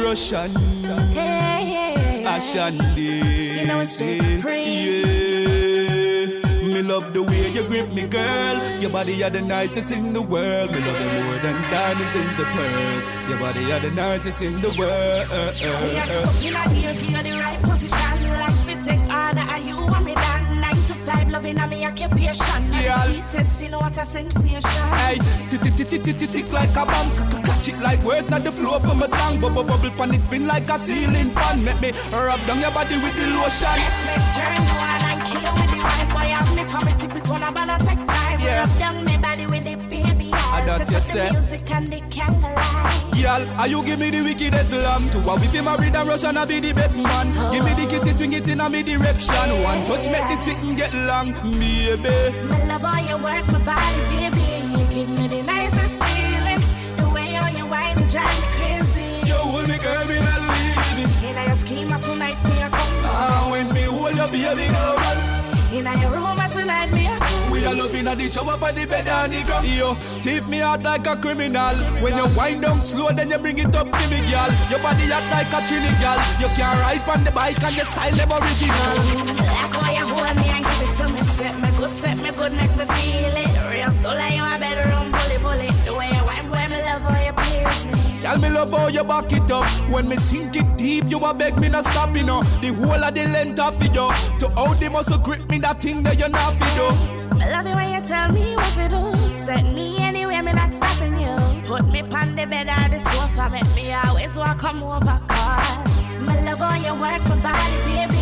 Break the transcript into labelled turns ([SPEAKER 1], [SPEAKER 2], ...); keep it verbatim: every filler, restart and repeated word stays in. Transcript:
[SPEAKER 1] Russian.
[SPEAKER 2] Hey, hey,
[SPEAKER 1] Passion day.
[SPEAKER 2] You know it's straight free.
[SPEAKER 1] Yeah. Me love the way you grip me, girl. Your body are the nicest in the world. Me love you more than diamonds in the pearls. Your body are the nicest in the world.
[SPEAKER 2] We are stuck in a deal, give you the right position. Like fit take order, are you want me done? Nine to five, loving on me occupation.
[SPEAKER 1] Yeah.
[SPEAKER 2] Sweetest, you know what a sensation.
[SPEAKER 1] Hey, tick like a bomb, catch it like words at the floor from a song. Bubble bubble pan it spin like a ceiling fan. Make me rub down your body with the lotion.
[SPEAKER 2] Let me turn you on and kill you with the right boy. I'm me for me tip it on a banana take time.
[SPEAKER 1] Yeah.
[SPEAKER 2] Rub down my body with the baby eyes.
[SPEAKER 1] I don't just
[SPEAKER 2] the
[SPEAKER 1] say.
[SPEAKER 2] music and the candlelight.
[SPEAKER 1] Y'all, are you give me the wickedest lamb? To a if you married a Russian, I be the best man. Oh. Give me the kitty, swing it in a me direction. Yeah. One touch make the sitting get long, baby.
[SPEAKER 2] My love how you work my body, baby. You give me the nicest feeling. The way how you whine and drive me crazy.
[SPEAKER 1] You hold me, girl, me not leaving.
[SPEAKER 2] In your schema tonight, me a come.
[SPEAKER 1] Ah, when me hold your baby, girl.
[SPEAKER 2] In your room tonight, me a come.
[SPEAKER 1] We are loving at the shower for the bed and the ground. Yo, tip me out like a criminal. When you wind down slow, then you bring it up to me, girl. Your body act like a trini, girl. You can ride on the bike and your style them original.
[SPEAKER 2] Like how you hold me and give it to me. Set me good, set me good, make me feel it. Real still like you a bedroom bully bully. The way you wind, boy, me love how you please me.
[SPEAKER 1] Girl, me love how you back it up. When me sink it deep, you a beg me not stop, you know. The whole of the length of it, yo. To how the muscle grip me, that thing that you not fit, yo.
[SPEAKER 2] I love it when you tell me what to do. Set me anywhere, me not stopping you. Put me on the bed or the sofa, make me always walk come over, cause my love how you work my body, baby.